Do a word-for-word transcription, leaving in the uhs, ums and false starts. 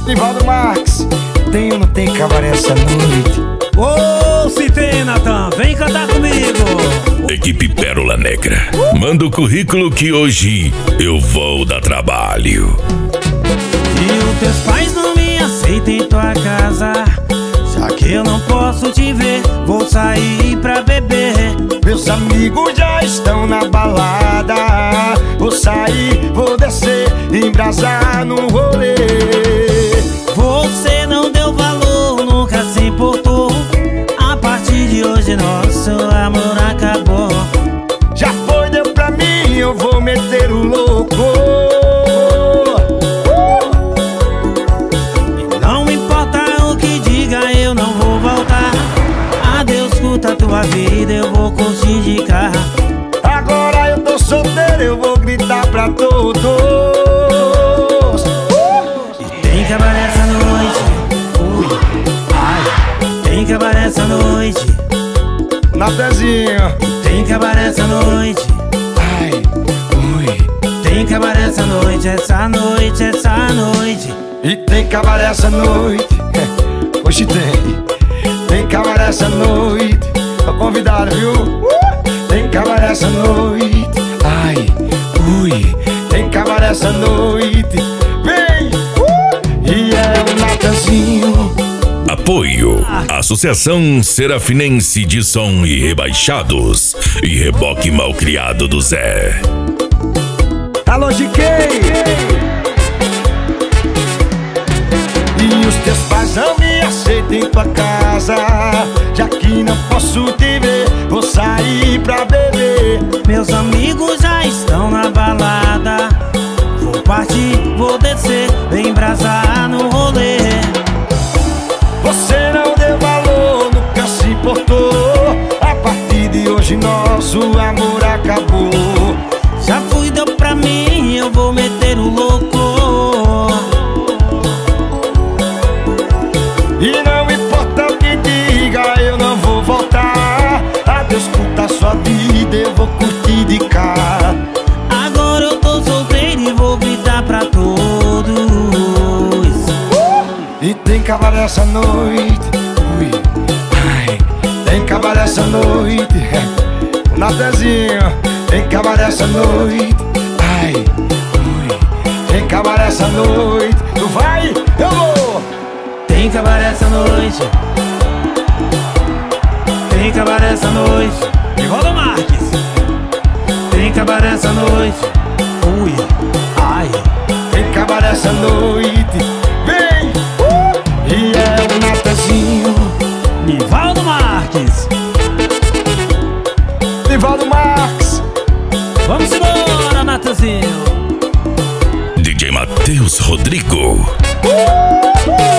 Nivaldo Marques, tem ou não tem cabaré essa noite? Ô, oh, se tem, Natan, vem cantar comigo. Equipe Pérola Negra, manda o currículo que hoje eu vou dar trabalho. E os teus pais não me aceitam em tua casa, já que eu não posso te ver, vou sair pra beber. Meus amigos já estão na balada, vou sair, vou descer, embrasar no rolê. Você não deu valor, nunca se importou. A partir de hoje nosso amor acabou. Já foi, deu pra mim, eu vou meter o louco. E não me importa o que diga, eu não vou voltar. Adeus, curta a tua vida, eu vou curtir de carro. Agora eu tô solteiro, eu vou gritar pra todos. E tem cabaré essa noite, ui, ai. Tem cabaré essa noite, Natanzinho. tem cabaré essa noite, Ai, ui. tem cabaré essa noite, essa noite, essa noite. E tem cabaré essa noite. Hoje tem. Tem cabaré essa noite. Tô convidado, viu? Tem cabaré essa noite. Ai, ui. Tem cabaré essa noite. Vem! E é o Natanzinho. Apoio Associação Serafinense de Som e Rebaixados e Reboque Malcriado do Zé. Alô, G K! E os teus pais não me aceitam em tua casa, já que não posso te ver, vou sair pra beber. Meus amigos já estão na balada, vou partir, vou descer, vem embrasar no rolê. Você não deu valor, nunca se importou. A partir de hoje nosso amor acabou. Já fui, deu pra mim, eu vou meter o louco. E não importa o que diga, eu não vou voltar. Adeus, curta a sua vida, eu vou curtir de cá. Agora eu tô solteiro e vou gritar pra todos. E tem cabaré essa noite, ui, ai. Tem cabaré essa noite, Natanzinho. Tem cabaré essa noite, ai, ui. Tem cabaré essa noite. Tu vai, eu vou. Tem cabaré essa noite, tem cabaré essa noite. Nivaldo Marques, tem cabaré essa noite, ui, ai. Tem cabaré essa noite, vem! Uh! E é o Natanzinho. Nivaldo Marques, Nivaldo Marques. vamos embora, Natanzinho. D J Matheus Rodrigo. Uh!